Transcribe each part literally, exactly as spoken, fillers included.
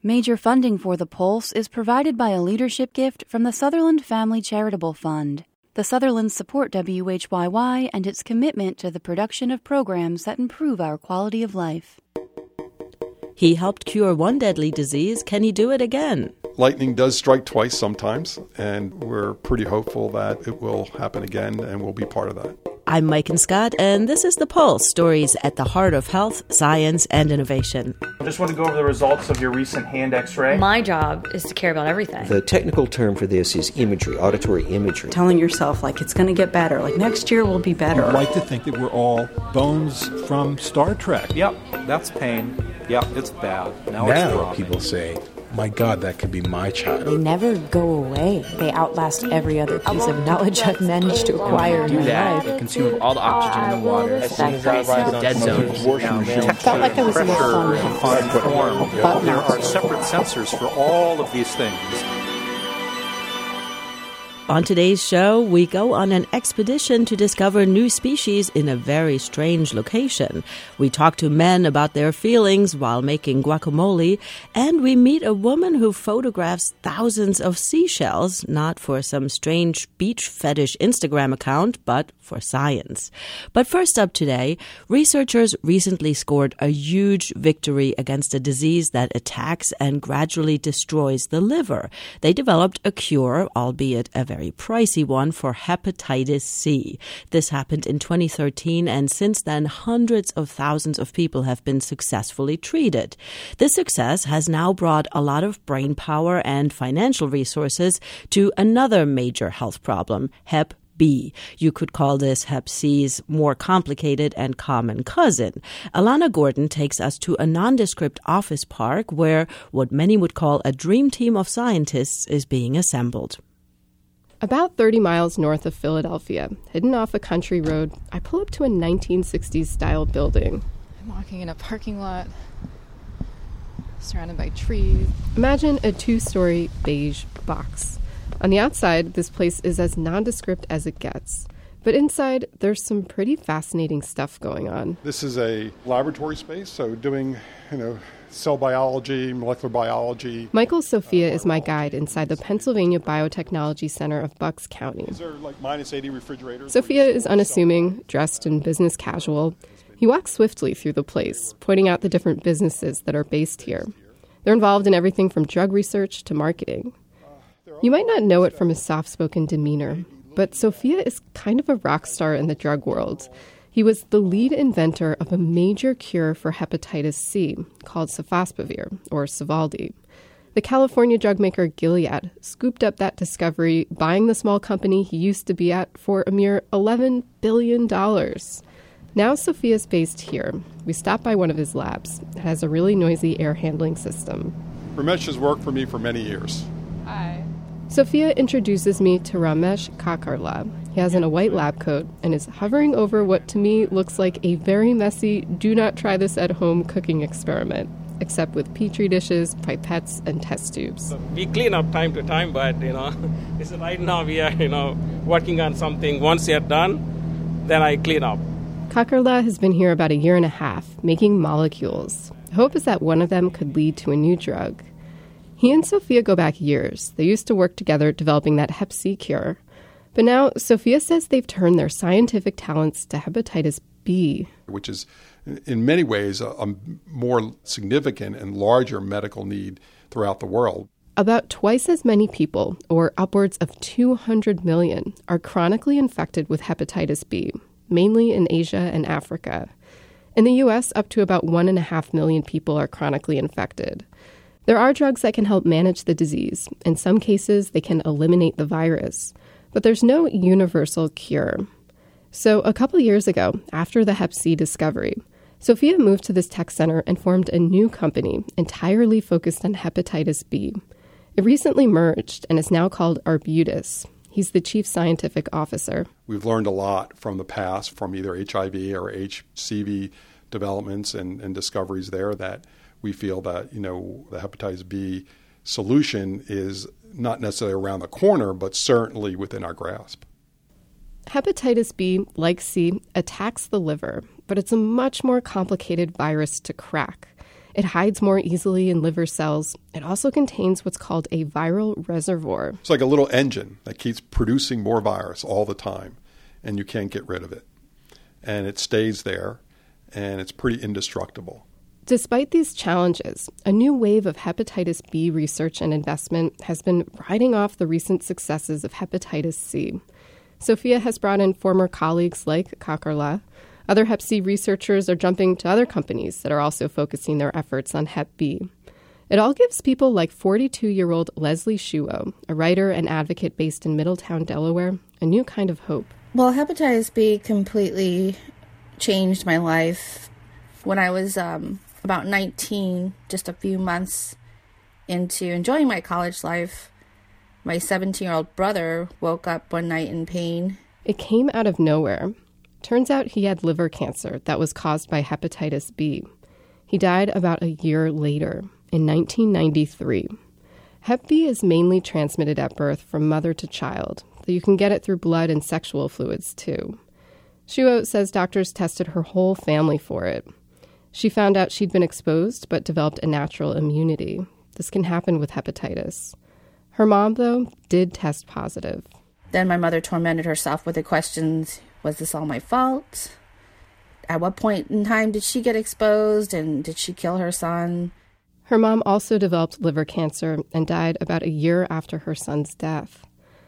Major funding for The Pulse is provided by a leadership gift from the Sutherland Family Charitable Fund. The Sutherlands support W H Y Y and its commitment to the production of programs that improve our quality of life. He helped cure one deadly disease. Can he do it again? Lightning does strike twice sometimes, and we're pretty hopeful that it will happen again, and we'll be part of that. I'm Maiken Scott, and this is The Pulse, stories at the heart of health, science, and innovation. I just want to go over the results of your recent hand x-ray. My job is to care about everything. The technical term for this is imagery, auditory imagery. Telling yourself, like, it's going to get better, like, next year will be better. I'd like to think that we're all bones from Star Trek. Yep, that's pain. Yep, it's bad. Now, now it's people say, my God, that could be my child. They never go away. They outlast every other piece of knowledge I've managed to acquire in my life. They consume all the oxygen in the water. As soon as I rise on dead zone. I felt like I was in a fun form. There are separate sensors for all of these things. On today's show, we go on an expedition to discover new species in a very strange location. We talk to men about their feelings while making guacamole, and we meet a woman who photographs thousands of seashells, not for some strange beach fetish Instagram account, but for science. But first up today, researchers recently scored a huge victory against a disease that attacks and gradually destroys the liver. They developed a cure, albeit a very very pricey one, for hepatitis C. This happened in twenty thirteen, and since then, hundreds of thousands of people have been successfully treated. This success has now brought a lot of brain power and financial resources to another major health problem, Hep B. You could call this Hep C's more complicated and common cousin. Alana Gordon takes us to a nondescript office park where what many would call a dream team of scientists is being assembled. About thirty miles north of Philadelphia, hidden off a country road, I pull up to a nineteen sixties-style building. I'm walking in a parking lot, surrounded by trees. Imagine a two-story beige box. On the outside, this place is as nondescript as it gets. But inside, there's some pretty fascinating stuff going on. This is a laboratory space, so doing, you know, cell biology, molecular biology. Michael Sophia is my guide inside the Pennsylvania Biotechnology Center of Bucks County. These are like minus eighty refrigerators. Sophia is unassuming, dressed in business casual. He walks swiftly through the place, pointing out the different businesses that are based here. They're involved in everything from drug research to marketing. You might not know it from his soft-spoken demeanor, but Sophia is kind of a rock star in the drug world. He was the lead inventor of a major cure for hepatitis C called sofosbuvir, or Sovaldi. The California drug maker Gilead scooped up that discovery, buying the small company he used to be at for a mere eleven billion dollars. Now Sophia's based here. We stopped by one of his labs. It has a really noisy air handling system. Ramesh has worked for me for many years. Hi. Sophia introduces me to Ramesh Kakarla. He has on a white lab coat and is hovering over what to me looks like a very messy, do-not-try-this-at-home cooking experiment, except with petri dishes, pipettes, and test tubes. We clean up time to time, but, you know, this is right now we are, you know, working on something. Once they're done, then I clean up. Kakarla has been here about a year and a half, making molecules. The hope is that one of them could lead to a new drug. He and Sophia go back years. They used to work together developing that Hep C cure. But now, Sophia says they've turned their scientific talents to hepatitis B. Which is, in many ways, a, a more significant and larger medical need throughout the world. About twice as many people, or upwards of two hundred million, are chronically infected with hepatitis B, mainly in Asia and Africa. In the U S, up to about one point five million people are chronically infected. There are drugs that can help manage the disease. In some cases, they can eliminate the virus. But there's no universal cure. So a couple years ago, after the Hep C discovery, Sophia moved to this tech center and formed a new company entirely focused on hepatitis B. It recently merged and is now called Arbutus. He's the chief scientific officer. We've learned a lot from the past, from either H I V or H C V developments and, and discoveries there, that we feel that, you know, the hepatitis B solution is not necessarily around the corner, but certainly within our grasp. Hepatitis B, like C, attacks the liver, but it's a much more complicated virus to crack. It hides more easily in liver cells. It also contains what's called a viral reservoir. It's like a little engine that keeps producing more virus all the time, and you can't get rid of it. And it stays there, and it's pretty indestructible. Despite these challenges, a new wave of hepatitis B research and investment has been riding off the recent successes of hepatitis C. Sophia has brought in former colleagues like Kakarla. Other Hep C researchers are jumping to other companies that are also focusing their efforts on Hep B. It all gives people like forty-two-year-old Leslie Shuo, a writer and advocate based in Middletown, Delaware, a new kind of hope. Well, hepatitis B completely changed my life. When I was um, about nineteen, just a few months into enjoying my college life, my seventeen-year-old brother woke up one night in pain. It came out of nowhere. Turns out he had liver cancer that was caused by hepatitis B. He died about a year later, in nineteen ninety-three. Hep B is mainly transmitted at birth from mother to child, though you can get it through blood and sexual fluids too. Shuo says doctors tested her whole family for it. She found out she'd been exposed but developed a natural immunity. This can happen with hepatitis. Her mom, though, did test positive. Then my mother tormented herself with the questions, was this all my fault? At what point in time did she get exposed, and did she kill her son? Her mom also developed liver cancer and died about a year after her son's death.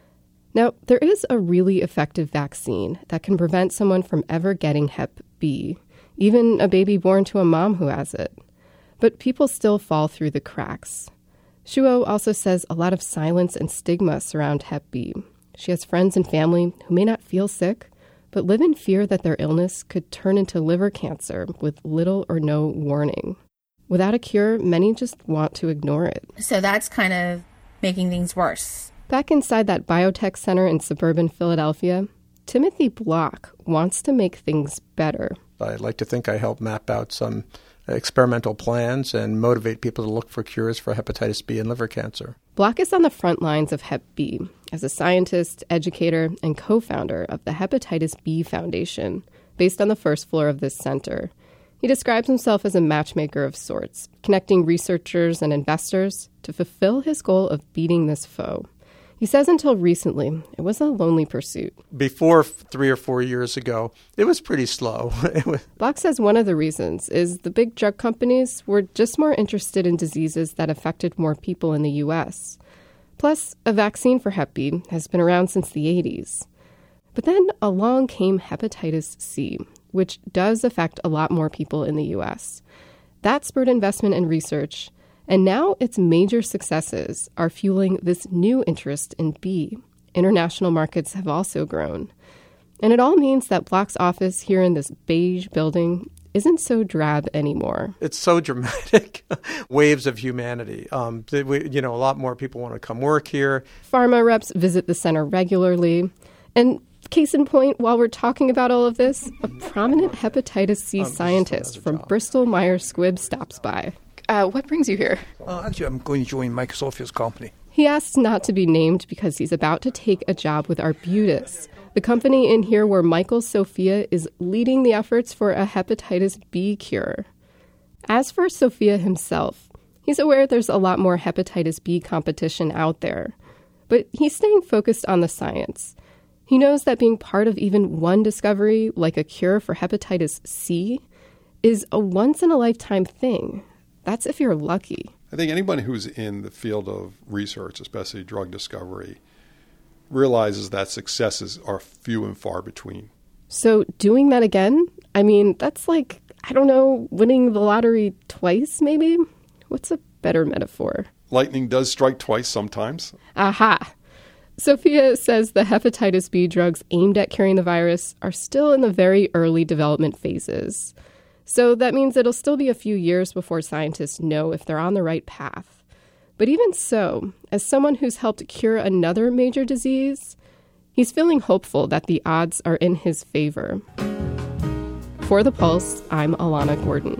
Now, there is a really effective vaccine that can prevent someone from ever getting Hep B, even a baby born to a mom who has it. But people still fall through the cracks. Shuo also says a lot of silence and stigma surround Hep B. She has friends and family who may not feel sick, but live in fear that their illness could turn into liver cancer with little or no warning. Without a cure, many just want to ignore it. So that's kind of making things worse. Back inside that biotech center in suburban Philadelphia, Timothy Block wants to make things better. I'd like to think I help map out some experimental plans and motivate people to look for cures for hepatitis B and liver cancer. Block is on the front lines of Hep B as a scientist, educator, and co-founder of the Hepatitis B Foundation, based on the first floor of this center. He describes himself as a matchmaker of sorts, connecting researchers and investors to fulfill his goal of beating this foe. He says until recently, it was a lonely pursuit. Before three or four years ago, it was pretty slow. Block says one of the reasons is the big drug companies were just more interested in diseases that affected more people in the U S. Plus, a vaccine for Hep B has been around since the eighties. But then along came hepatitis C, which does affect a lot more people in the U S. That spurred investment and research, and now its major successes are fueling this new interest in B. International markets have also grown. And it all means that Block's office here in this beige building isn't so drab anymore. It's so dramatic. Waves of humanity. Um, we, you know, a lot more people want to come work here. Pharma reps visit the center regularly. And case in point, while we're talking about all of this, a prominent hepatitis C um, scientist from Bristol Myers Squibb stops by. Uh, what brings you here? Uh, actually, I'm going to join Mike Sophia's company. He asks not to be named because he's about to take a job with Arbutus, the company in here where Michael Sophia is leading the efforts for a hepatitis B cure. As for Sophia himself, he's aware there's a lot more hepatitis B competition out there, but he's staying focused on the science. He knows that being part of even one discovery, like a cure for hepatitis C, is a once-in-a-lifetime thing. That's if you're lucky. I think anyone who's in the field of research, especially drug discovery, realizes that successes are few and far between. So doing that again? I mean, that's like, I don't know, winning the lottery twice, maybe? What's a better metaphor? Lightning does strike twice sometimes. Aha! Sophia says the hepatitis B drugs aimed at curing the virus are still in the very early development phases. So that means it'll still be a few years before scientists know if they're on the right path. But even so, as someone who's helped cure another major disease, he's feeling hopeful that the odds are in his favor. For The Pulse, I'm Alana Gordon.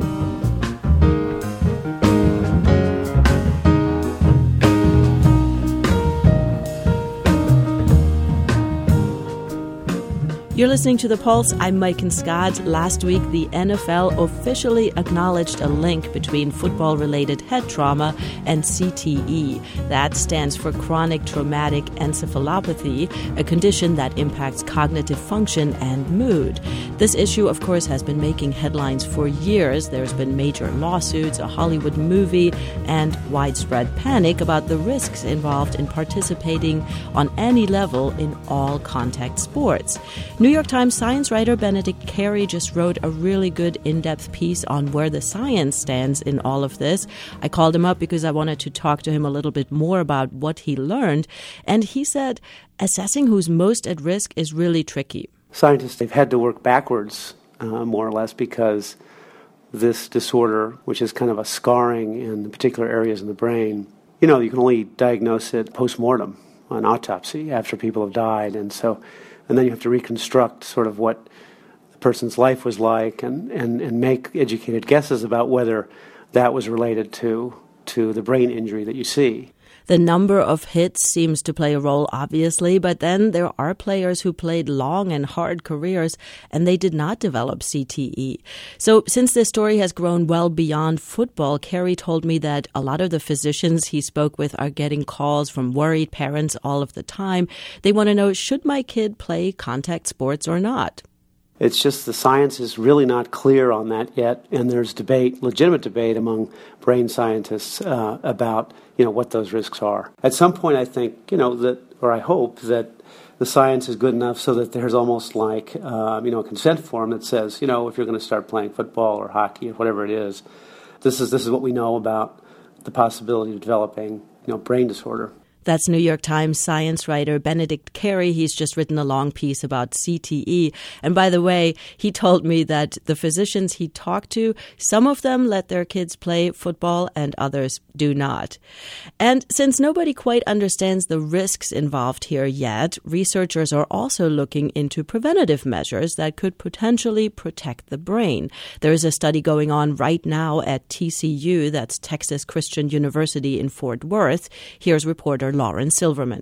You're listening to The Pulse. I'm Maiken Scott. Last week, the N F L officially acknowledged a link between football-related head trauma and C T E. That stands for chronic traumatic encephalopathy, a condition that impacts cognitive function and mood. This issue, of course, has been making headlines for years. There's been major lawsuits, a Hollywood movie, and widespread panic about the risks involved in participating on any level in all contact sports. New York Times science writer Benedict Carey just wrote a really good in-depth piece on where the science stands in all of this. I called him up because I wanted to talk to him a little bit more about what he learned. And he said assessing who's most at risk is really tricky. Scientists, they've had to work backwards, uh, more or less, because this disorder, which is kind of a scarring in the particular areas in the brain, you know, you can only diagnose it post-mortem, an autopsy, after people have died. And so And then you have to reconstruct sort of what the person's life was like and, and, and make educated guesses about whether that was related to to the brain injury that you see. The number of hits seems to play a role, obviously, but then there are players who played long and hard careers and they did not develop C T E. So since this story has grown well beyond football, Carey told me that a lot of the physicians he spoke with are getting calls from worried parents all of the time. They want to know, should my kid play contact sports or not? It's just the science is really not clear on that yet, and there's debate, legitimate debate among brain scientists uh, about, you know, what those risks are. At some point, I think, you know, that, or I hope that the science is good enough so that there's almost like, uh, you know, a consent form that says, you know, if you're going to start playing football or hockey or whatever it is, this is this is what we know about the possibility of developing, you know, brain disorder. That's New York Times science writer Benedict Carey. He's just written a long piece about C T E. And by the way, he told me that the physicians he talked to, some of them let their kids play football and others do not. And since nobody quite understands the risks involved here yet, researchers are also looking into preventative measures that could potentially protect the brain. There is a study going on right now at T C U, that's Texas Christian University in Fort Worth. Here's reporter Lauren Silverman.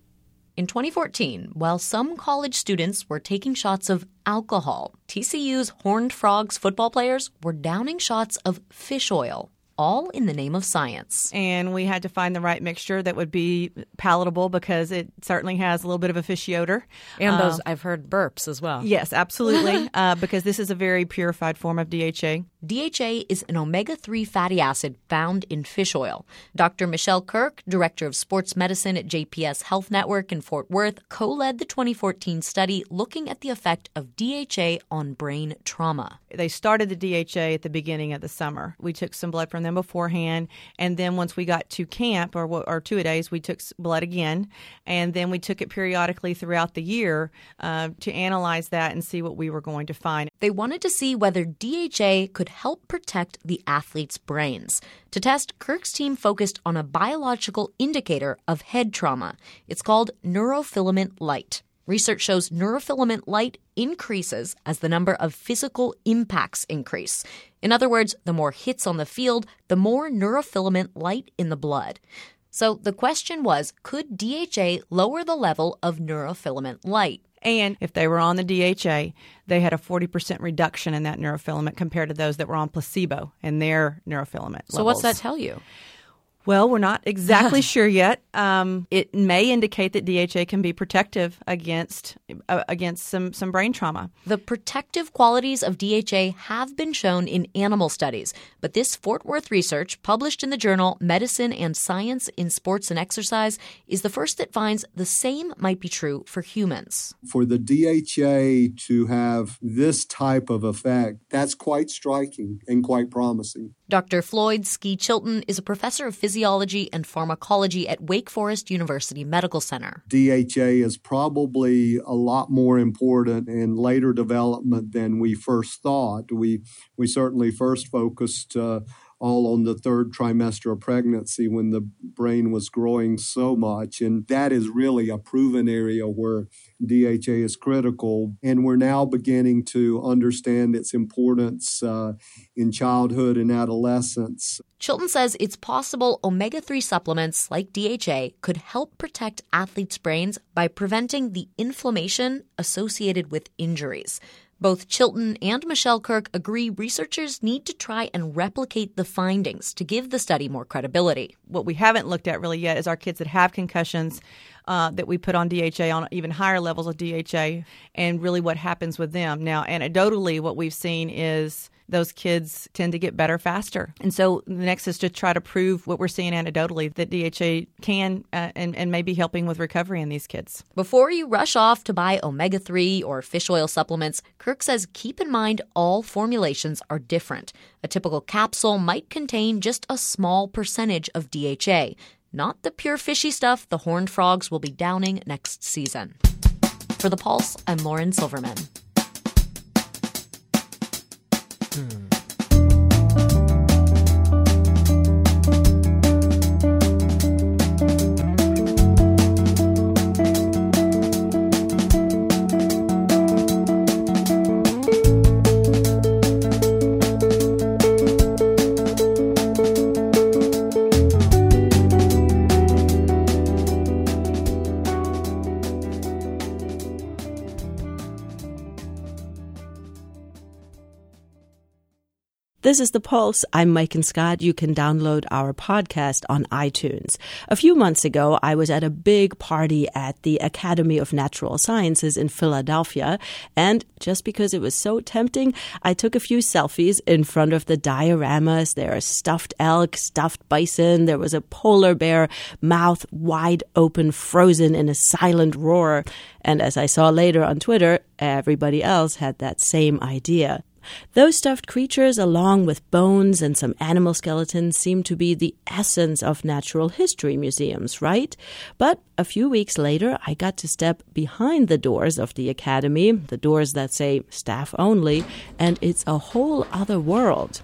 In twenty fourteen, while some college students were taking shots of alcohol, T C U's Horned Frogs football players were downing shots of fish oil, all in the name of science. And we had to find the right mixture that would be palatable because it certainly has a little bit of a fishy odor. And those, uh, I've heard, burps as well. Yes, absolutely, uh, because this is a very purified form of D H A. D H A is an omega three fatty acid found in fish oil. Doctor Michelle Kirk, director of sports medicine at J P S Health Network in Fort Worth, co-led the twenty fourteen study looking at the effect of D H A on brain trauma. They started the D H A at the beginning of the summer. We took some blood from them beforehand, and then once we got to camp, or, or two-a-days, we took blood again, and then we took it periodically throughout the year uh, to analyze that and see what we were going to find. They wanted to see whether D H A could help protect the athletes' brains. To test, Kirk's team focused on a biological indicator of head trauma. It's called neurofilament light. Research shows neurofilament light increases as the number of physical impacts increase. In other words, the more hits on the field, the more neurofilament light in the blood. So the question was, could D H A lower the level of neurofilament light? And if they were on the D H A, they had a forty percent reduction in that neurofilament compared to those that were on placebo and their neurofilament So levels. what's that tell you? Well, we're not exactly sure yet. Um, it may indicate that D H A can be protective against uh, against some, some brain trauma. The protective qualities of D H A have been shown in animal studies, but this Fort Worth research, published in the journal Medicine and Science in Sports and Exercise, is the first that finds the same might be true for humans. For the D H A to have this type of effect, that's quite striking and quite promising. Doctor Floyd Ski Chilton is a professor of physiology and pharmacology at Wake Forest University Medical Center. D H A is probably a lot more important in later development than we first thought. We we certainly first focused uh, all on the third trimester of pregnancy when the brain was growing so much. And that is really a proven area where D H A is critical. And we're now beginning to understand its importance uh, in childhood and adolescence. Chilton says it's possible omega three supplements like D H A could help protect athletes' brains by preventing the inflammation associated with injuries. Both Chilton and Michelle Kirk agree researchers need to try and replicate the findings to give the study more credibility. What we haven't looked at really yet is our kids that have concussions uh, that we put on D H A, on even higher levels of D H A, and really what happens with them. Now, anecdotally, what we've seen is those kids tend to get better faster. And so the next is to try to prove what we're seeing anecdotally, that D H A can uh, and, and may be helping with recovery in these kids. Before you rush off to buy omega three or fish oil supplements, Kirk says keep in mind all formulations are different. A typical capsule might contain just a small percentage of D H A, not the pure fishy stuff the horned frogs will be downing next season. For The Pulse, I'm Lauren Silverman. Hmm. This is The Pulse. I'm Mike and Scott. You can download our podcast on iTunes. A few months ago, I was at a big party at the Academy of Natural Sciences in Philadelphia. And just because it was so tempting, I took a few selfies in front of the dioramas. There are stuffed elk, stuffed bison. There was a polar bear, mouth wide open, frozen in a silent roar. And as I saw later on Twitter, everybody else had that same idea. Those stuffed creatures, along with bones and some animal skeletons, seem to be the essence of natural history museums, right? But a few weeks later, I got to step behind the doors of the Academy, the doors that say staff only, and it's a whole other world.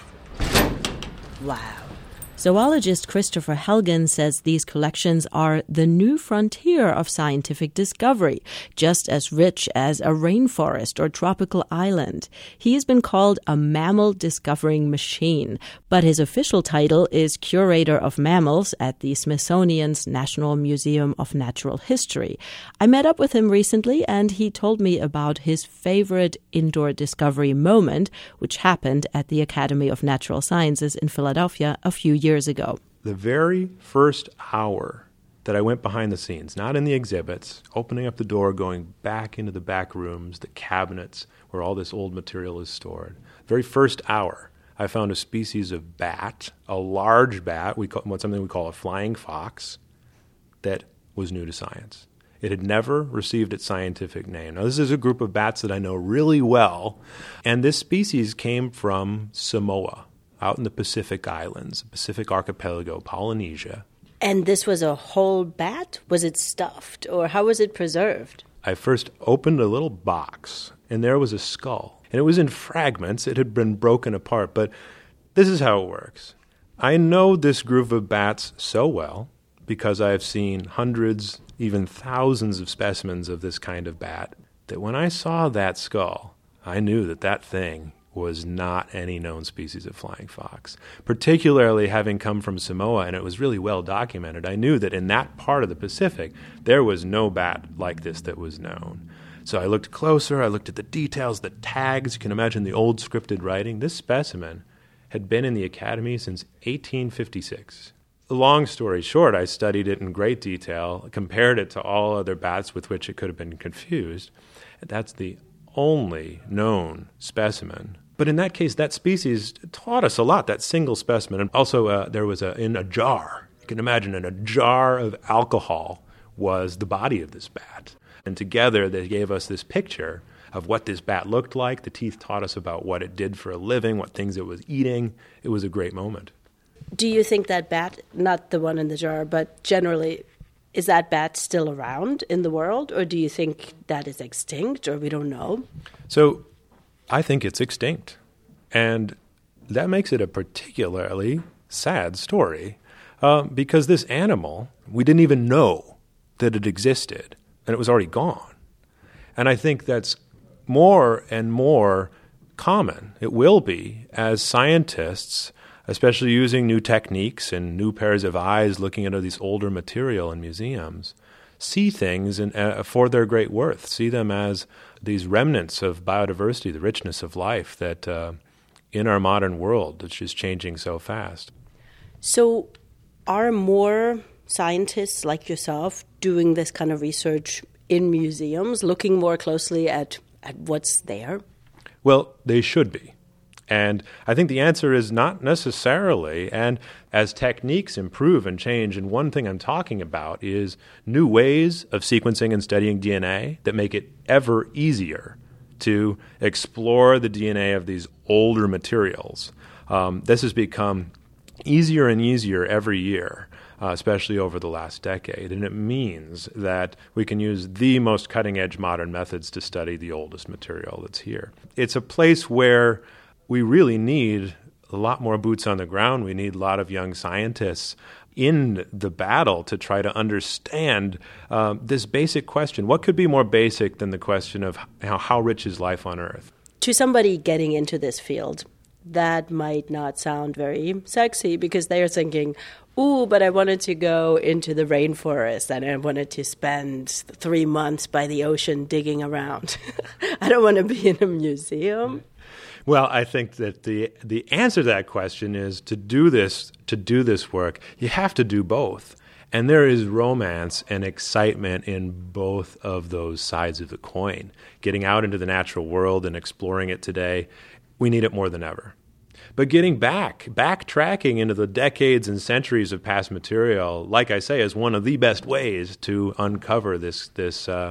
Wow. Zoologist Christopher Helgen says these collections are the new frontier of scientific discovery, just as rich as a rainforest or tropical island. He has been called a mammal discovering machine, but his official title is Curator of Mammals at the Smithsonian's National Museum of Natural History. I met up with him recently, and he told me about his favorite indoor discovery moment, which happened at the Academy of Natural Sciences in Philadelphia a few years years ago. The very first hour that I went behind the scenes, not in the exhibits, opening up the door, going back into the back rooms, the cabinets where all this old material is stored. Very first hour, I found a species of bat, a large bat, we call, something we call a flying fox, that was new to science. It had never received its scientific name. Now, this is a group of bats that I know really well, and this species came from Samoa, out in the Pacific Islands, Pacific Archipelago, Polynesia. And this was a whole bat? Was it stuffed, or how was it preserved? I first opened a little box, and there was a skull. And it was in fragments. It had been broken apart, but this is how it works. I know this group of bats so well because I have seen hundreds, even thousands of specimens of this kind of bat, that when I saw that skull, I knew that that thing was not any known species of flying fox. Particularly having come from Samoa, and it was really well documented, I knew that in that part of the Pacific, there was no bat like this that was known. So I looked closer, I looked at the details, the tags. You can imagine the old scripted writing. This specimen had been in the Academy since eighteen fifty-six. Long story short, I studied it in great detail, compared it to all other bats with which it could have been confused. That's the only known specimen. But in that case, that species taught us a lot, that single specimen. And also, uh, there was a in a jar. You can imagine in a jar of alcohol was the body of this bat. And together, they gave us this picture of what this bat looked like. The teeth taught us about what it did for a living, what things it was eating. It was a great moment. Do you think that bat, not the one in the jar, but generally, is that bat still around in the world, or do you think that is extinct, or we don't know? So I think it's extinct. And that makes it a particularly sad story uh, because this animal, we didn't even know that it existed, and it was already gone. And I think that's more and more common. It will be as scientists, especially using new techniques and new pairs of eyes looking at these older material in museums, see things in, uh, for their great worth, see them as these remnants of biodiversity, the richness of life that uh, in our modern world, which is changing so fast. So are more scientists like yourself doing this kind of research in museums, looking more closely at, at what's there? Well, they should be. And I think the answer is not necessarily. And as techniques improve and change, and one thing I'm talking about is new ways of sequencing and studying D N A that make it ever easier to explore the D N A of these older materials. Um, this has become easier and easier every year, uh, especially over the last decade. And it means that we can use the most cutting-edge modern methods to study the oldest material that's here. It's a place where we really need a lot more boots on the ground. We need a lot of young scientists in the battle to try to understand uh, this basic question. What could be more basic than the question of how, how rich is life on Earth? To somebody getting into this field, that might not sound very sexy because they're thinking, ooh, but I wanted to go into the rainforest and I wanted to spend three months by the ocean digging around. I don't want to be in a museum. Well, I think that the the answer to that question is to do this to do this work, you have to do both. And there is romance and excitement in both of those sides of the coin. Getting out into the natural world and exploring it today, we need it more than ever. But getting back, backtracking into the decades and centuries of past material, like I say, is one of the best ways to uncover this this uh,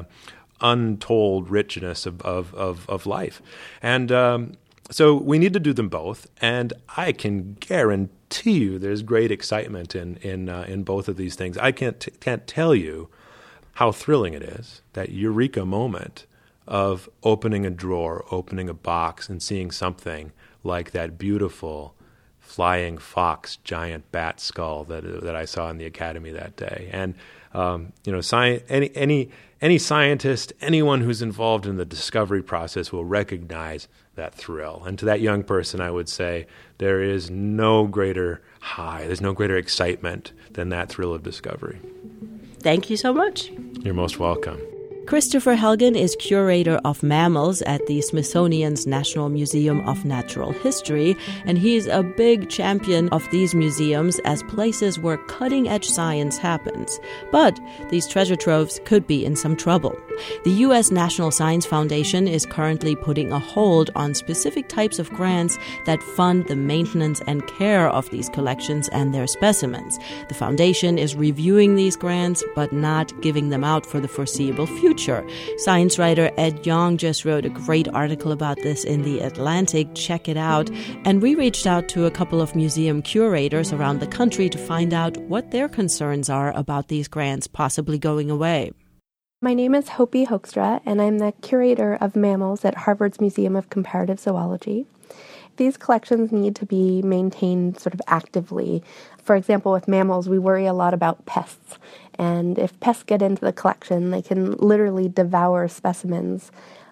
untold richness of of of, of life. And um, So we need to do them both, and I can guarantee you there's great excitement in in uh, in both of these things. I can't t- can't tell you how thrilling it is, that eureka moment of opening a drawer, opening a box, and seeing something like that beautiful flying fox giant bat skull that that I saw in the academy that day. And um, you know, sci- any any any scientist, anyone who's involved in the discovery process will recognize that thrill. And to that young person, I would say there is no greater high, there's no greater excitement than that thrill of discovery. Thank you so much. You're most welcome. Christopher Helgen is curator of mammals at the Smithsonian's National Museum of Natural History, and he's a big champion of these museums as places where cutting-edge science happens. But these treasure troves could be in some trouble. The U S National Science Foundation is currently putting a hold on specific types of grants that fund the maintenance and care of these collections and their specimens. The foundation is reviewing these grants, but not giving them out for the foreseeable future. Science writer Ed Yong just wrote a great article about this in The Atlantic. Check it out. And we reached out to a couple of museum curators around the country to find out what their concerns are about these grants possibly going away. My name is Hopi Hoekstra, and I'm the curator of mammals at Harvard's Museum of Comparative Zoology. These collections need to be maintained sort of actively. For example, with mammals, we worry a lot about pests. And if pests get into the collection, they can literally devour specimens.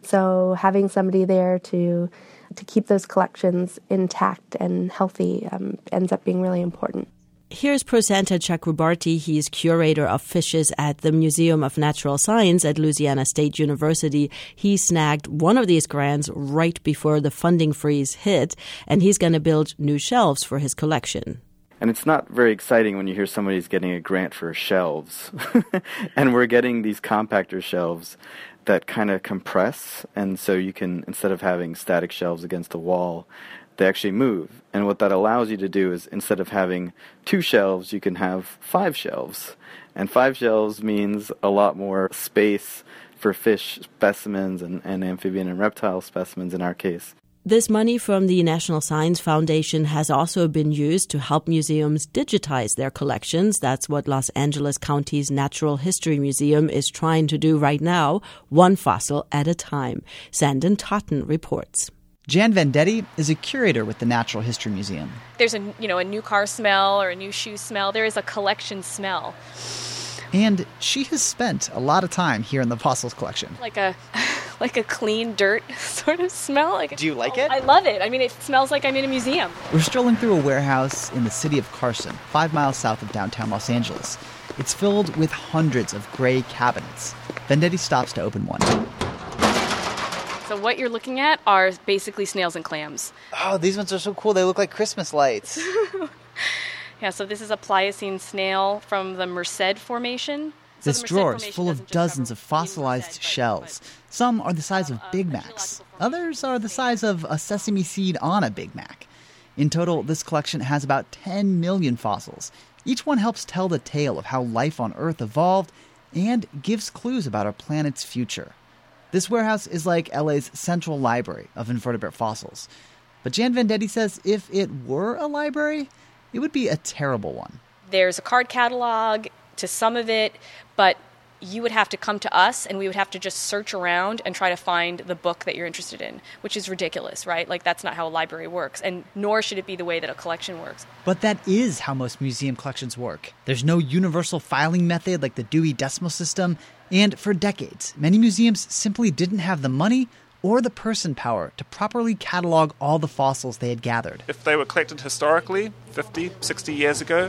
So having somebody there to to keep those collections intact and healthy um, ends up being really important. Here's Prasanta Chakrabarti. He's curator of fishes at the Museum of Natural Science at Louisiana State University. He snagged one of these grants right before the funding freeze hit, and he's going to build new shelves for his collection. And it's not very exciting when you hear somebody's getting a grant for shelves. And we're getting these compactor shelves that kind of compress, and so you can, instead of having static shelves against a wall, they actually move. And what that allows you to do is, instead of having two shelves, you can have five shelves. And five shelves means a lot more space for fish specimens and, and amphibian and reptile specimens in our case. This money from the National Science Foundation has also been used to help museums digitize their collections. That's what Los Angeles County's Natural History Museum is trying to do right now, one fossil at a time. Sandon Totten reports. Jan Vendetti is a curator with the Natural History Museum. There's a, you know, a new car smell or a new shoe smell. There is a collection smell. And she has spent a lot of time here in the fossils collection. Like a like a clean dirt sort of smell. Like, do you like it? I love it. I mean, it smells like I'm in a museum. We're strolling through a warehouse in the city of Carson, five miles south of downtown Los Angeles. It's filled with hundreds of gray cabinets. Vendetti stops to open one. So what you're looking at are basically snails and clams. Oh, these ones are so cool. They look like Christmas lights. Yeah, so this is a Pliocene snail from the Merced Formation. So this drawer is full of dozens of fossilized shells. Some are the size of Big Macs. Others are the size of a sesame seed on a Big Mac. In total, this collection has about ten million fossils. Each one helps tell the tale of how life on Earth evolved and gives clues about our planet's future. This warehouse is like L A's central library of invertebrate fossils. But Jan Vendetti says if it were a library, it would be a terrible one. There's a card catalog to some of it, but you would have to come to us and we would have to just search around and try to find the book that you're interested in, which is ridiculous, right? Like, that's not how a library works, and nor should it be the way that a collection works. But that is how most museum collections work. There's no universal filing method like the Dewey Decimal System, and for decades, many museums simply didn't have the money or the person power to properly catalog all the fossils they had gathered. If they were collected historically, fifty, sixty years ago,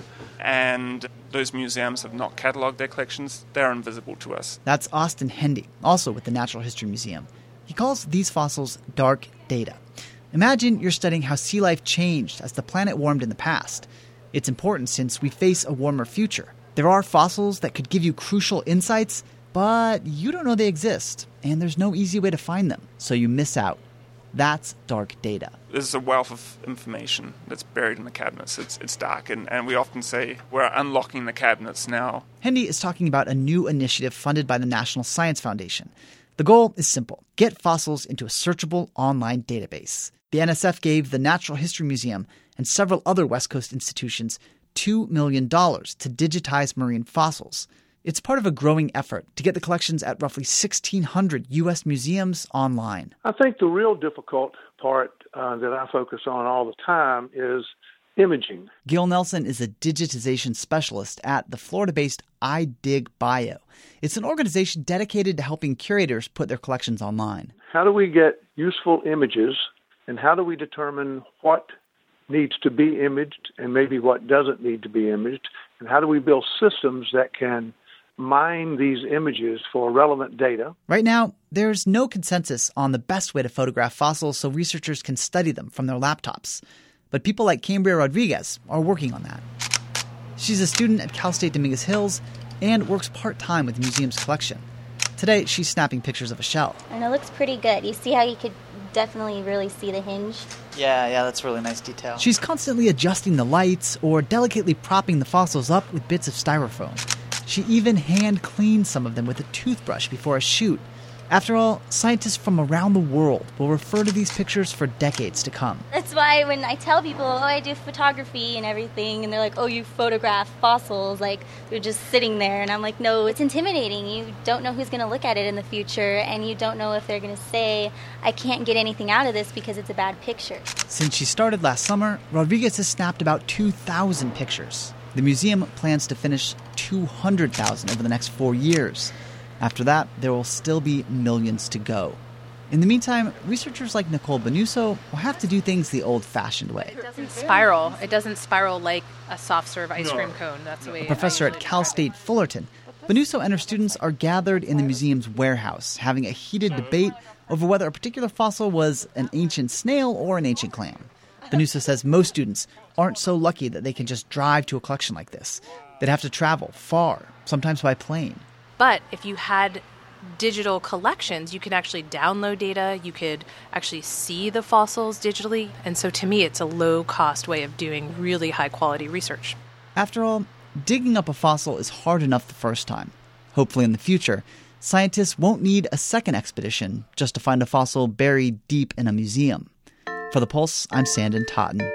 and those museums have not catalogued their collections, they're invisible to us. That's Austin Hendy, also with the Natural History Museum. He calls these fossils dark data. Imagine you're studying how sea life changed as the planet warmed in the past. It's important since we face a warmer future. There are fossils that could give you crucial insights, but you don't know they exist, and there's no easy way to find them, so you miss out. That's dark data. There's a wealth of information that's buried in the cabinets. It's, it's dark, and, and we often say we're unlocking the cabinets now. Hendy is talking about a new initiative funded by the National Science Foundation. The goal is simple: get fossils into a searchable online database. The N S F gave the Natural History Museum and several other West Coast institutions two million dollars to digitize marine fossils. It's part of a growing effort to get the collections at roughly sixteen hundred U S museums online. I think the real difficult part uh, that I focus on all the time is imaging. Gil Nelson is a digitization specialist at the Florida-based iDigBio. It's an organization dedicated to helping curators put their collections online. How do we get useful images, and how do we determine what needs to be imaged and maybe what doesn't need to be imaged, and how do we build systems that can mine these images for relevant data? Right now, there's no consensus on the best way to photograph fossils so researchers can study them from their laptops. But people like Cambria Rodriguez are working on that. She's a student at Cal State Dominguez Hills and works part-time with the museum's collection. Today, she's snapping pictures of a shell. And it looks pretty good. You see how you could definitely really see the hinge? Yeah, yeah, that's really nice detail. She's constantly adjusting the lights or delicately propping the fossils up with bits of styrofoam. She even hand cleans some of them with a toothbrush before a shoot. After all, scientists from around the world will refer to these pictures for decades to come. That's why when I tell people, oh, I do photography and everything, and they're like, oh, you photograph fossils, like they're just sitting there. And I'm like, no, it's intimidating. You don't know who's going to look at it in the future, and you don't know if they're going to say, I can't get anything out of this because it's a bad picture. Since she started last summer, Rodriguez has snapped about two thousand pictures. The museum plans to finish two hundred thousand over the next four years. After that, there will still be millions to go. In the meantime, researchers like Nicole Benuso will have to do things the old-fashioned way. It doesn't spiral. It doesn't spiral like a soft serve ice cream cone. That's the way. A professor at Cal State Fullerton, Benuso and her students are gathered in the museum's warehouse, having a heated debate over whether a particular fossil was an ancient snail or an ancient clam. Benuso says most students aren't so lucky that they can just drive to a collection like this. They'd have to travel far, sometimes by plane. But if you had digital collections, you could actually download data, you could actually see the fossils digitally, and so to me it's a low-cost way of doing really high-quality research. After all, digging up a fossil is hard enough the first time. Hopefully in the future, scientists won't need a second expedition just to find a fossil buried deep in a museum. For The Pulse, I'm Sandon Totten.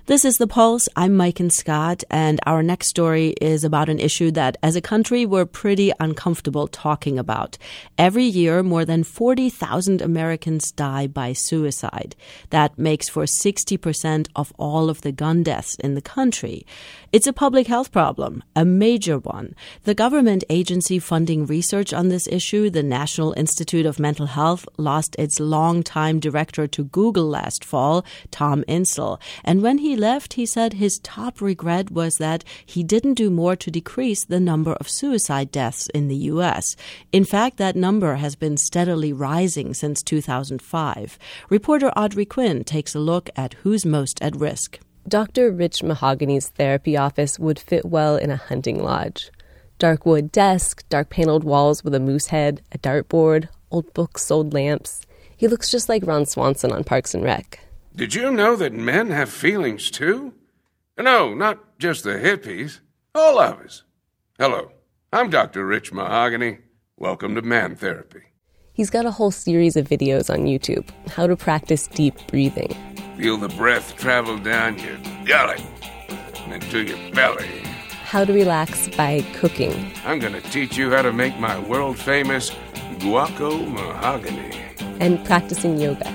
This is The Pulse. I'm Maiken Scott, and our next story is about an issue that, as a country, we're pretty uncomfortable talking about. Every year, more than forty thousand Americans die by suicide. That makes for sixty percent of all of the gun deaths in the country. It's a public health problem, a major one. The government agency funding research on this issue, the National Institute of Mental Health, lost its longtime director to Google last fall, Tom Insel. And when he left, he said his top regret was that he didn't do more to decrease the number of suicide deaths in the U S. In fact, that number has been steadily rising since two thousand five. Reporter Audrey Quinn takes a look at who's most at risk. Doctor Rich Mahogany's therapy office would fit well in a hunting lodge. Dark wood desk, dark paneled walls with a moose head, a dartboard, old books, old lamps. He looks just like Ron Swanson on Parks and Rec. Did you know that men have feelings too? No, not just the hippies. All of us. Hello, I'm Doctor Rich Mahogany. Welcome to Man Therapy. He's got a whole series of videos on YouTube, how to practice deep breathing. Feel the breath travel down your gullet and into your belly. How to relax by cooking. I'm going to teach you how to make my world-famous guaco mahogany. And practicing yoga.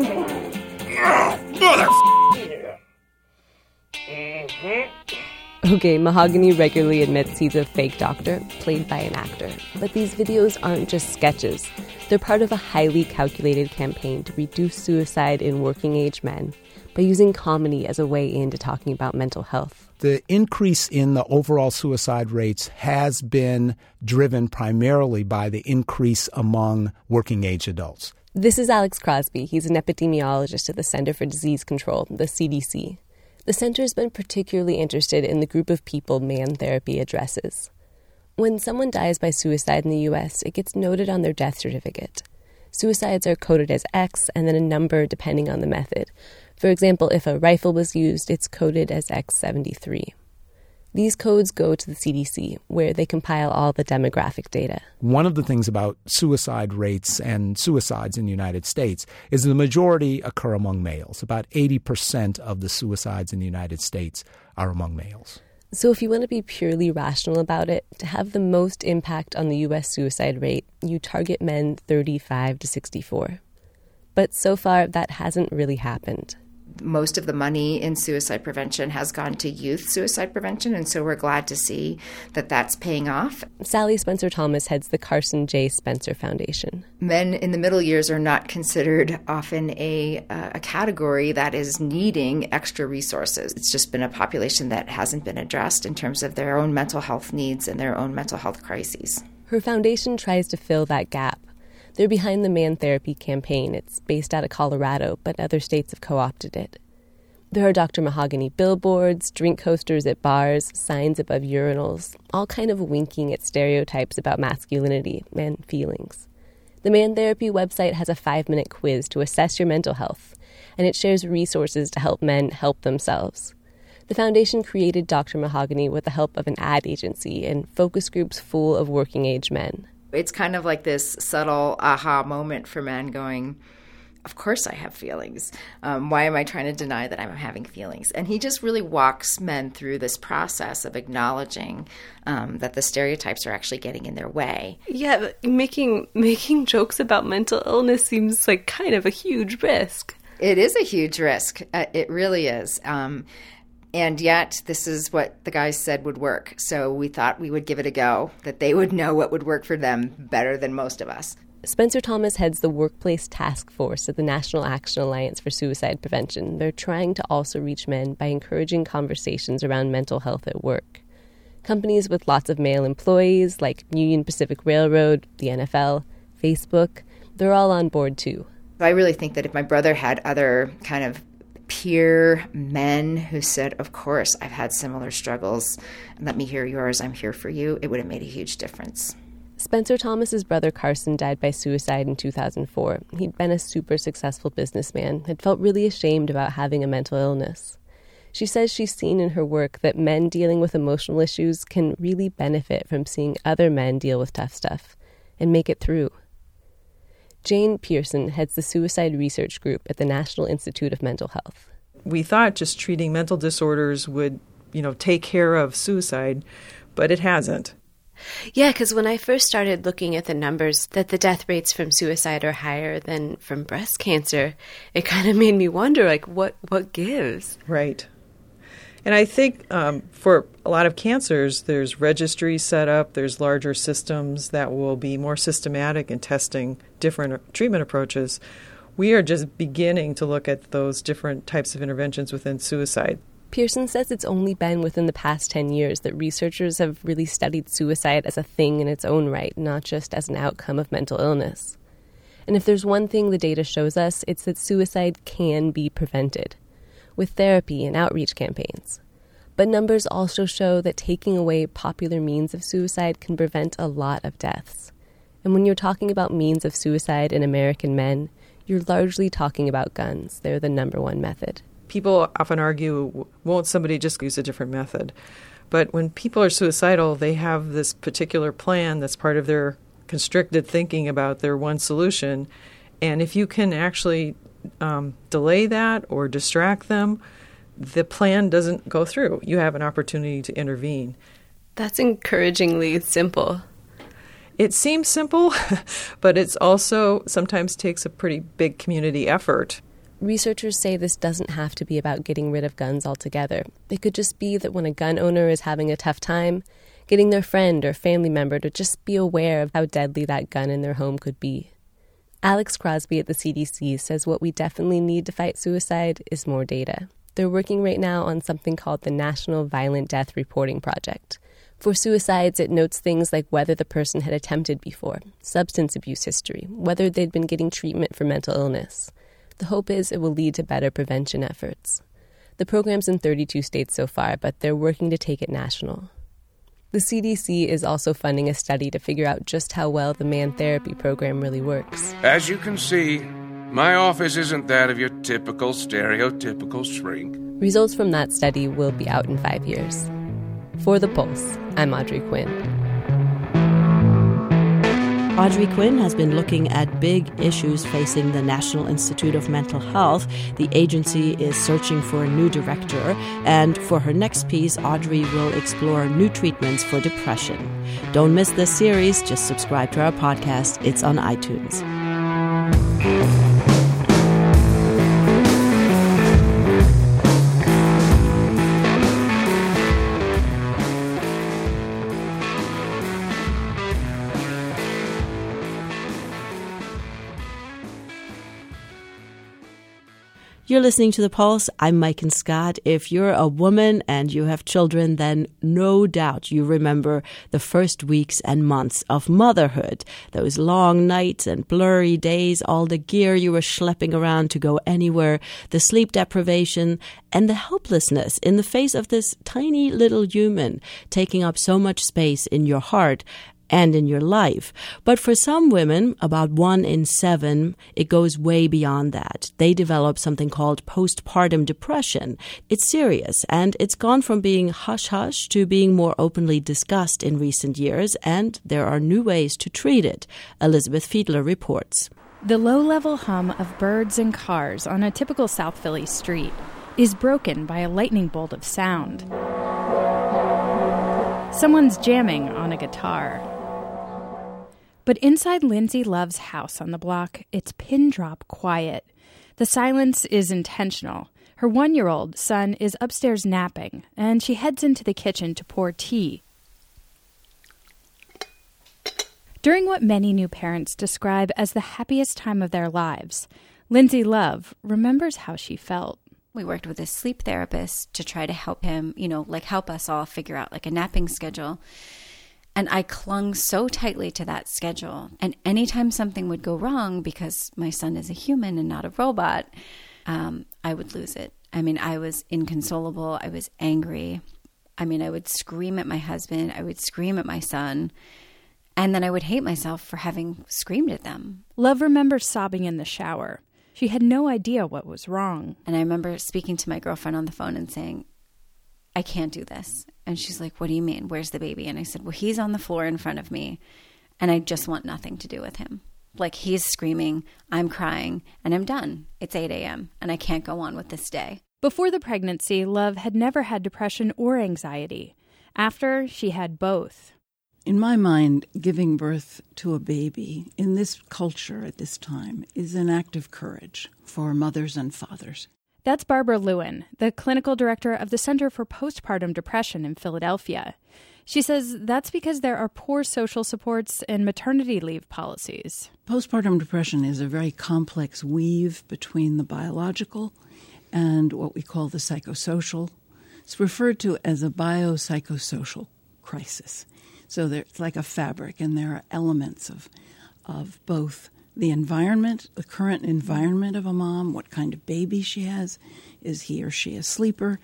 Okay, Mahogany regularly admits he's a fake doctor, played by an actor. But these videos aren't just sketches. They're part of a highly calculated campaign to reduce suicide in working-age men by using comedy as a way into talking about mental health. The increase in the overall suicide rates has been driven primarily by the increase among working-age adults. This is Alex Crosby. He's an epidemiologist at the Center for Disease Control, the C D C. The center has been particularly interested in the group of people Man Therapy addresses. When someone dies by suicide in the U S, it gets noted on their death certificate. Suicides are coded as X and then a number depending on the method. For example, if a rifle was used, it's coded as X seventy-three. These codes go to the C D C, where they compile all the demographic data. One of the things about suicide rates and suicides in the United States is the majority occur among males. About eighty percent of the suicides in the United States are among males. So if you want to be purely rational about it, to have the most impact on the U S suicide rate, you target men thirty-five to sixty-four. But so far, that hasn't really happened. Most of the money in suicide prevention has gone to youth suicide prevention, and so we're glad to see that that's paying off. Sally Spencer-Thomas heads the Carson J. Spencer Foundation. Men in the middle years are not considered often a, uh, a category that is needing extra resources. It's just been a population that hasn't been addressed in terms of their own mental health needs and their own mental health crises. Her foundation tries to fill that gap. They're behind the Man Therapy campaign. It's based out of Colorado, but other states have co-opted it. There are Doctor Mahogany billboards, drink coasters at bars, signs above urinals, all kind of winking at stereotypes about masculinity and feelings. The Man Therapy website has a five-minute quiz to assess your mental health, and it shares resources to help men help themselves. The foundation created Doctor Mahogany with the help of an ad agency and focus groups full of working-age men. It's kind of like this subtle aha moment for men going, of course I have feelings. Um, why am I trying to deny that I'm having feelings? And he just really walks men through this process of acknowledging um, that the stereotypes are actually getting in their way. Yeah, but making making jokes about mental illness seems like kind of a huge risk. It is a huge risk. Uh, it really is. Um, And yet, this is what the guys said would work. So we thought we would give it a go, that they would know what would work for them better than most of us. Spencer-Thomas heads the Workplace Task Force at the National Action Alliance for Suicide Prevention. They're trying to also reach men by encouraging conversations around mental health at work. Companies with lots of male employees, like Union Pacific Railroad, the N F L, Facebook, they're all on board too. I really think that if my brother had other kind of peer men who said, of course, I've had similar struggles, let me hear yours, I'm here for you, it would have made a huge difference. Spencer-Thomas's brother Carson died by suicide in two thousand four. He'd been a super successful businessman, had felt really ashamed about having a mental illness. She says she's seen in her work that men dealing with emotional issues can really benefit from seeing other men deal with tough stuff and make it through. Jane Pearson heads the Suicide Research Group at the National Institute of Mental Health. we thought just treating mental disorders would, you know, take care of suicide, but it hasn't. Yeah, because when I first started looking at the numbers that the death rates from suicide are higher than from breast cancer, it kind of made me wonder, like, what, what gives? Right. And I think um, for a lot of cancers, there's registries set up, there's larger systems that will be more systematic in testing different treatment approaches. We are just beginning to look at those different types of interventions within suicide. Pearson says it's only been within the past ten years that researchers have really studied suicide as a thing in its own right, not just as an outcome of mental illness. And if there's one thing the data shows us, it's that suicide can be prevented with therapy and outreach campaigns. But numbers also show that taking away popular means of suicide can prevent a lot of deaths. And when you're talking about means of suicide in American men, you're largely talking about guns. They're the number one method. People often argue, won't somebody just use a different method? But when people are suicidal, they have this particular plan that's part of their constricted thinking about their one solution. And if you can actually um, delay that or distract them, the plan doesn't go through. You have an opportunity to intervene. That's encouragingly simple. It seems simple, but it's also sometimes takes a pretty big community effort. Researchers say this doesn't have to be about getting rid of guns altogether. It could just be that when a gun owner is having a tough time, getting their friend or family member to just be aware of how deadly that gun in their home could be. Alex Crosby at the C D C says what we definitely need to fight suicide is more data. They're working right now on something called the National Violent Death Reporting Project. For suicides, it notes things like whether the person had attempted before, substance abuse history, whether they'd been getting treatment for mental illness. The hope is it will lead to better prevention efforts. The program's in thirty-two states so far, but they're working to take it national. The C D C is also funding a study to figure out just how well the man therapy program really works. As you can see, my office isn't that of your typical stereotypical shrink. Results from that study will be out in five years. For The Pulse, I'm Audrey Quinn. Audrey Quinn has been looking at big issues facing the National Institute of Mental Health. The agency is searching for a new director, and for her next piece, Audrey will explore new treatments for depression. Don't miss this series. Just subscribe to our podcast. It's on iTunes. You're listening to The Pulse. I'm Maiken Scott. If you're a woman and you have children, then no doubt you remember the first weeks and months of motherhood. Those long nights and blurry days, all the gear you were schlepping around to go anywhere, the sleep deprivation, and the helplessness in the face of this tiny little human taking up so much space in your heart and in your life. But for some women, about one in seven, it goes way beyond that. They develop something called postpartum depression. It's serious, and it's gone from being hush-hush to being more openly discussed in recent years, and there are new ways to treat it. Elizabeth Fiedler reports. The low-level hum of birds and cars on a typical South Philly street is broken by a lightning bolt of sound. Someone's jamming on a guitar. But inside Lindsay Love's house on the block, it's pin-drop quiet. The silence is intentional. Her one-year-old son is upstairs napping, and she heads into the kitchen to pour tea. During what many new parents describe as the happiest time of their lives, Lindsay Love remembers how she felt. We worked with a sleep therapist to try to help him, you know, like help us all figure out like a napping schedule. And I clung so tightly to that schedule. And anytime something would go wrong, because my son is a human and not a robot, um, I would lose it. I mean, I was inconsolable. I was angry. I mean, I would scream at my husband. I would scream at my son. And then I would hate myself for having screamed at them. Love remembers sobbing in the shower. She had no idea what was wrong. And I remember speaking to my girlfriend on the phone and saying, I can't do this. And she's like, what do you mean? Where's the baby? And I said, well, he's on the floor in front of me, and I just want nothing to do with him. Like, he's screaming, I'm crying, and I'm done. It's eight a.m., and I can't go on with this day. Before the pregnancy, Love had never had depression or anxiety. After, she had both. In my mind, giving birth to a baby in this culture at this time is an act of courage for mothers and fathers. That's Barbara Lewin, the clinical director of the Center for Postpartum Depression in Philadelphia. She says that's because there are poor social supports and maternity leave policies. Postpartum depression is a very complex weave between the biological and what we call the psychosocial. It's referred to as a biopsychosocial crisis. So there, it's like a fabric, and there are elements of of both the environment, the current environment of a mom, what kind of baby she has, is he or she a sleeper,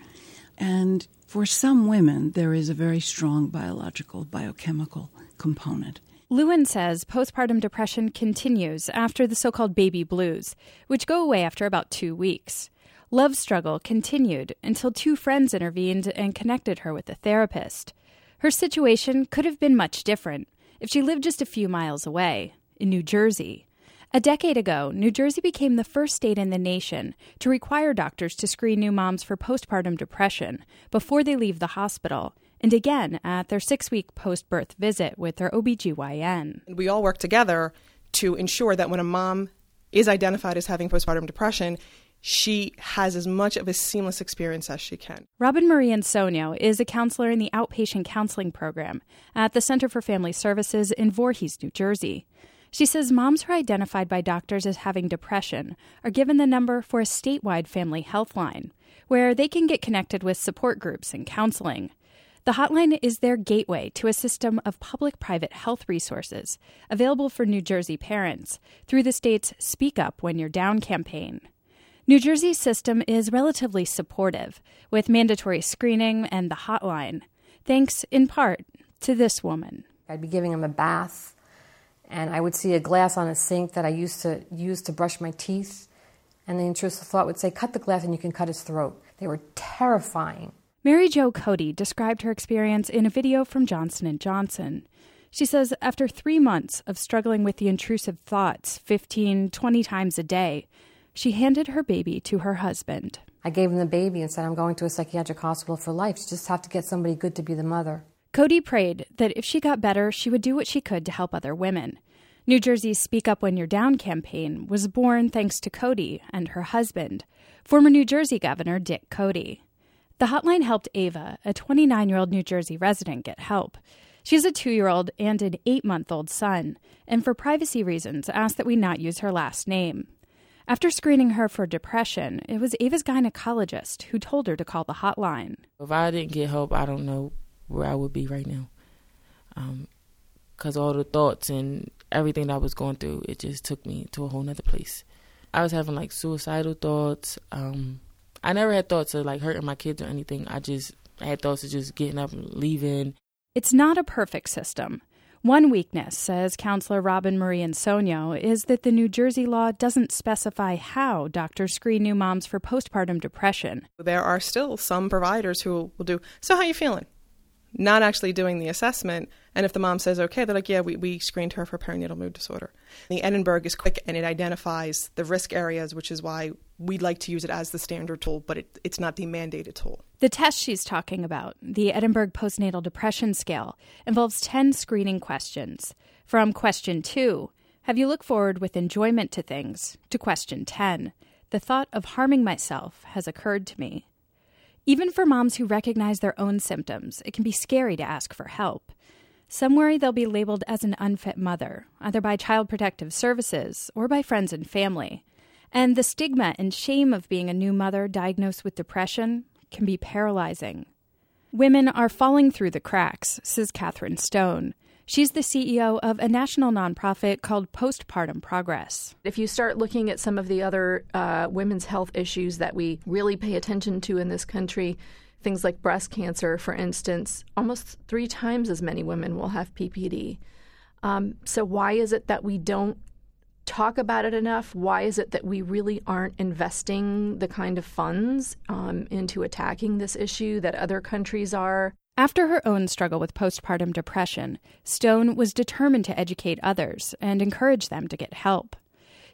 and for some women, there is a very strong biological, biochemical component. Lewin says postpartum depression continues after the so-called baby blues, which go away after about two weeks. Love's struggle continued until two friends intervened and connected her with a therapist. Her situation could have been much different if she lived just a few miles away, in New Jersey. A decade ago, New Jersey became the first state in the nation to require doctors to screen new moms for postpartum depression before they leave the hospital, and again at their six-week post-birth visit with their O B G Y N. We all work together to ensure that when a mom is identified as having postpartum depression, she has as much of a seamless experience as she can. Robin Marie Insonio is a counselor in the outpatient counseling program at the Center for Family Services in Voorhees, New Jersey. She says moms who are identified by doctors as having depression are given the number for a statewide family health line, where they can get connected with support groups and counseling. The hotline is their gateway to a system of public-private health resources available for New Jersey parents through the state's Speak Up When You're Down campaign. New Jersey's system is relatively supportive, with mandatory screening and the hotline, thanks in part to this woman. I'd be giving him a bath, and I would see a glass on a sink that I used to use to brush my teeth, and the intrusive thought would say, cut the glass and you can cut his throat. They were terrifying. Mary Jo Cody described her experience in a video from Johnson and Johnson. She says after three months of struggling with the intrusive thoughts fifteen, twenty times a day, she handed her baby to her husband. I gave him the baby and said, I'm going to a psychiatric hospital for life. You just have to get somebody good to be the mother. Cody prayed that if she got better, she would do what she could to help other women. New Jersey's Speak Up When You're Down campaign was born thanks to Cody and her husband, former New Jersey Governor Dick Cody. The hotline helped Ava, a twenty-nine-year-old New Jersey resident, get help. She has a two-year-old and an eight-month-old son, and for privacy reasons asked that we not use her last name. After screening her for depression, it was Ava's gynecologist who told her to call the hotline. If I didn't get help, I don't know where I would be right now. Because um, all the thoughts and everything that I was going through, it just took me to a whole nother place. I was having, like, suicidal thoughts. Um, I never had thoughts of, like, hurting my kids or anything. I just I had thoughts of just getting up and leaving. It's not a perfect system. One weakness, says counselor Robin Marie Insonio, is that the New Jersey law doesn't specify how doctors screen new moms for postpartum depression. There are still some providers who will do, so how you feeling? Not actually doing the assessment. And if the mom says, okay, they're like, yeah, we, we screened her for perinatal mood disorder. The Edinburgh is quick and it identifies the risk areas, which is why we'd like to use it as the standard tool, but it, it's not the mandated tool. The test she's talking about, the Edinburgh Postnatal Depression Scale, involves ten screening questions. From question two, have you looked forward with enjoyment to things, to question ten, the thought of harming myself has occurred to me. Even for moms who recognize their own symptoms, it can be scary to ask for help. Some worry they'll be labeled as an unfit mother, either by Child Protective Services or by friends and family. And the stigma and shame of being a new mother diagnosed with depression can be paralyzing. Women are falling through the cracks, says Catherine Stone. She's the C E O of a national nonprofit called Postpartum Progress. If you start looking at some of the other uh, women's health issues that we really pay attention to in this country, things like breast cancer, for instance, almost three times as many women will have P P D. Um, so why is it that we don't talk about it enough? Why is it that we really aren't investing the kind of funds um, into attacking this issue that other countries are? After her own struggle with postpartum depression, Stone was determined to educate others and encourage them to get help.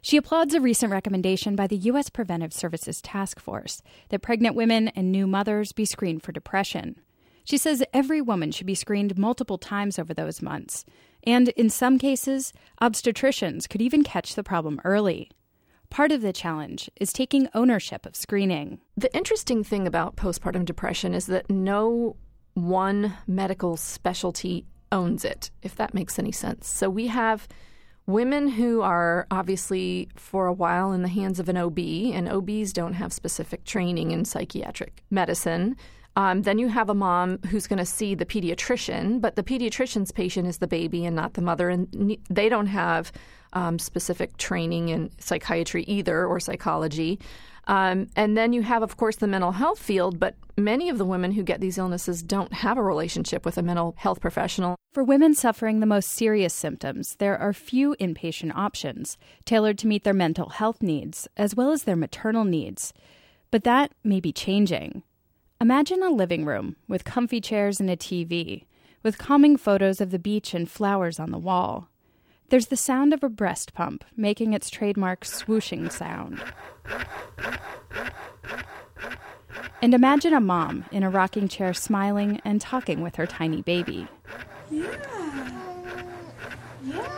She applauds a recent recommendation by the U S Preventive Services Task Force that pregnant women and new mothers be screened for depression. She says every woman should be screened multiple times over those months, and in some cases, obstetricians could even catch the problem early. Part of the challenge is taking ownership of screening. The interesting thing about postpartum depression is that no one medical specialty owns it, if that makes any sense. So we have women who are obviously for a while in the hands of an O B, and O Bs don't have specific training in psychiatric medicine. Um, then you have a mom who's going to see the pediatrician, but the pediatrician's patient is the baby and not the mother, and they don't have um, specific training in psychiatry either or psychology. Um, and then you have, of course, the mental health field, but many of the women who get these illnesses don't have a relationship with a mental health professional. For women suffering the most serious symptoms, there are few inpatient options tailored to meet their mental health needs as well as their maternal needs. But that may be changing. Imagine a living room with comfy chairs and a T V, with calming photos of the beach and flowers on the wall. There's the sound of a breast pump making its trademark swooshing sound. And imagine a mom in a rocking chair smiling and talking with her tiny baby. Yeah. Yeah.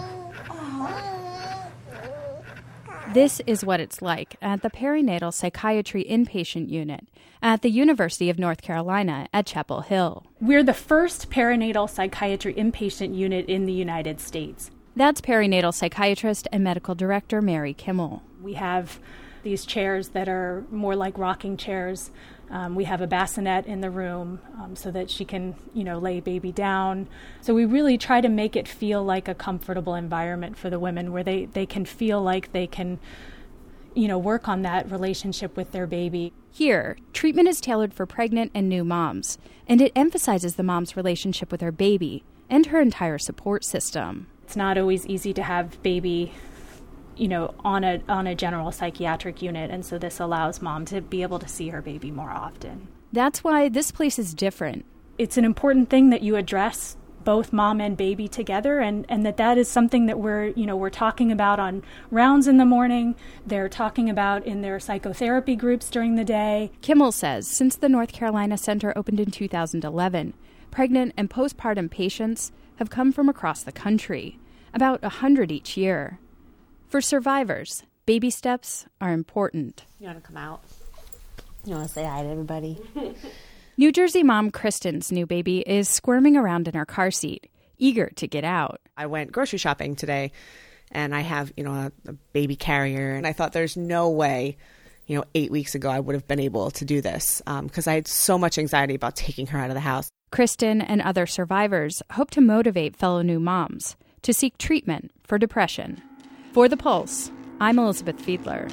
This is what it's like at the Perinatal Psychiatry Inpatient Unit at the University of North Carolina at Chapel Hill. We're the first perinatal psychiatry inpatient unit in the United States. That's perinatal psychiatrist and medical director Mary Kimmel. We have these chairs that are more like rocking chairs. Um, we have a bassinet in the room um, so that she can, you know, lay baby down. So we really try to make it feel like a comfortable environment for the women where they, they can feel like they can, you know, work on that relationship with their baby. Here, treatment is tailored for pregnant and new moms, and it emphasizes the mom's relationship with her baby and her entire support system. It's not always easy to have baby, you know, on a on a general psychiatric unit, and so this allows mom to be able to see her baby more often. That's why this place is different. It's an important thing that you address both mom and baby together, and, and that that is something that we're, you know, we're talking about on rounds in the morning. They're talking about in their psychotherapy groups during the day. Kimmel says since the North Carolina Center opened in two thousand eleven, pregnant and postpartum patients have come from across the country, about one hundred each year. For survivors, baby steps are important. You want to come out? You want to say hi to everybody? New Jersey mom Kristen's new baby is squirming around in her car seat, eager to get out. I went grocery shopping today, and I have, you know, a, a baby carrier, and I thought there's no way, you know, eight weeks ago I would have been able to do this because um, I had so much anxiety about taking her out of the house. Kristen and other survivors hope to motivate fellow new moms to seek treatment for depression. For The Pulse, I'm Elizabeth Fiedler.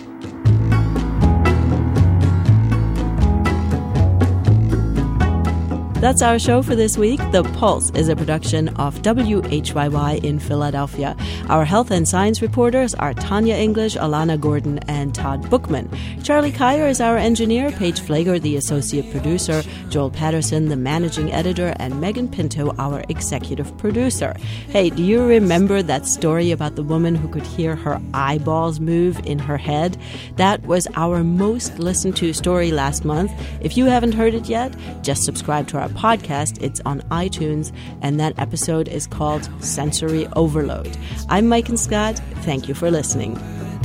That's our show for this week. The Pulse is a production of W H Y Y in Philadelphia. Our health and science reporters are Tanya English, Alana Gordon, and Todd Bookman. Charlie Kyer is our engineer, Paige Flager, the associate producer, Joel Patterson, the managing editor, and Megan Pinto, our executive producer. Hey, do you remember that story about the woman who could hear her eyeballs move in her head? That was our most listened to story last month. If you haven't heard it yet, just subscribe to our podcast. It's on iTunes, and that episode is called Sensory Overload. I'm Mike and Scott. Thank you for listening.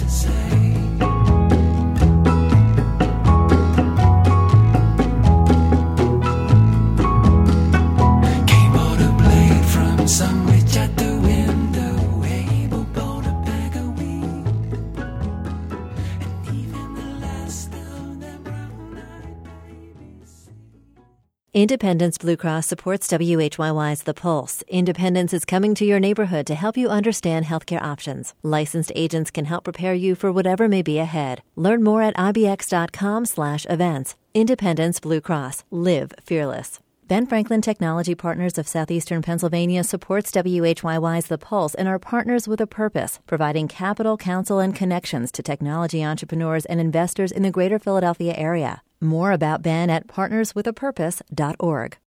Independence Blue Cross supports W H Y Y's The Pulse. Independence is coming to your neighborhood to help you understand healthcare options. Licensed agents can help prepare you for whatever may be ahead. Learn more at ibx.com slash events. Independence Blue Cross. Live fearless. Ben Franklin Technology Partners of Southeastern Pennsylvania supports W H Y Y's The Pulse and are partners with a purpose, providing capital, counsel, and connections to technology entrepreneurs and investors in the greater Philadelphia area. More about Ben at partners with a purpose dot org.